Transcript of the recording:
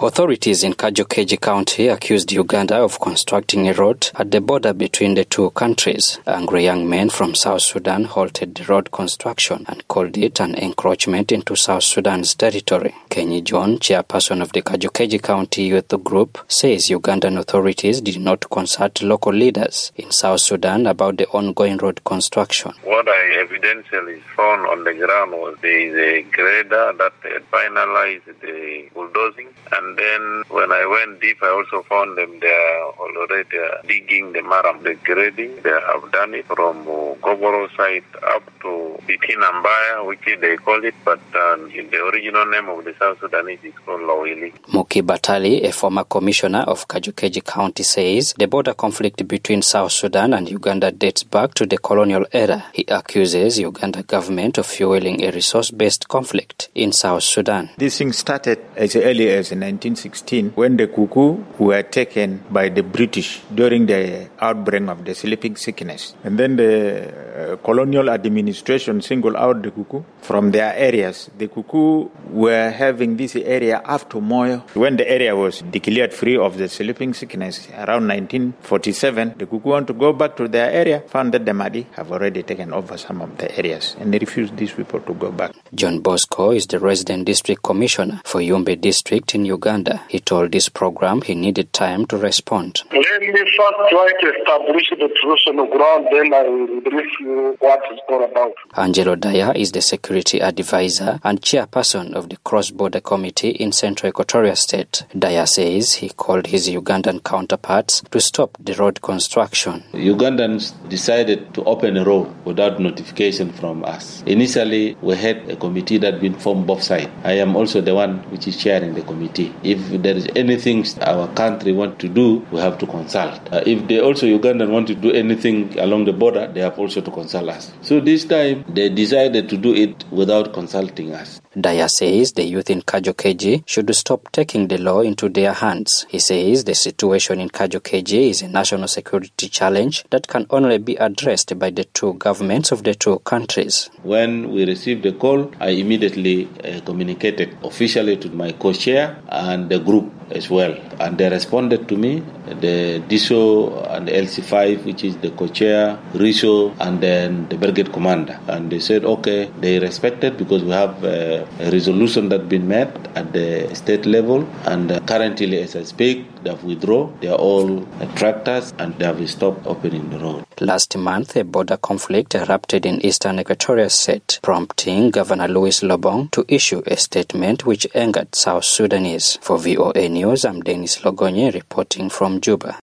Authorities in Kajokeji County accused Uganda of constructing a road at the border between the two countries. Angry young men from South Sudan halted the road construction and called it an encroachment into South Sudan's territory. Kenyi John, chairperson of the Kajokeji County Youth Group, says Ugandan authorities did not consult local leaders in South Sudan about the ongoing road construction. What I evidentially found on the ground was there is a grader that finalized the bulldozing, and then when I went deep, I also found them there already digging the maram, the grading. They have done it from Goboro site up to Bitinambaya, which they call it, but in the original name of the South Sudanese is called Lawili. Muki Batali, a former commissioner of Kajokeji County, says the border conflict between South Sudan and Uganda dates back to the colonial era. He accuses Uganda government of fueling a resource-based conflict in South Sudan. This thing started as early as 1916 when the Kuku were taken by the British during the outbreak of the sleeping sickness. And then the colonial administration singled out the Kuku from their areas. The Kuku were having this area after Moyo. When the area was declared free of the sleeping sickness around 1947, the Kuku want to go back to their area, found that the Mahdi have already taken over some of the areas, and they refused these people to go back. John Bosco is the resident district commissioner for Yumbe district in Uganda. He told this program he needed time to respond. Let me first try to establish the truth on the ground, then I will brief you what it's all about. Angelo Daya is the security advisor and chairperson of the cross-border committee in Central Equatoria State. Daya says he called his Ugandan counterparts to stop the road construction. Ugandans decided to open a road without notification from us. Initially, we had a committee that had been formed both sides. I am also the one which is chairing the committee. If there is anything our country want to do, we have to consult. If they also Ugandan want to do anything along the border, they have also to consult us. So this time, they decided to do it without consulting us. Daya says the youth in Kajokeji should stop taking the law into their hands. He says the situation in Kajokeji is a national security challenge that can only be addressed by the two governments of the two countries. When we received the call, I immediately communicated officially to my co-chair and the group as well. And they responded to me, the DISO and the LC5, which is the co-chair, RISO, and then the brigade commander. And they said, okay, they respected because we have a resolution that's been met at the state level. And currently, as I speak, they have withdrawn. They are all tractors and they have stopped opening the road. Last month, a border conflict erupted in eastern Equatoria State, prompting Governor Louis Lobong to issue a statement which angered South Sudanese. For VOA News, I'm Dennis Logonye reporting from Juba.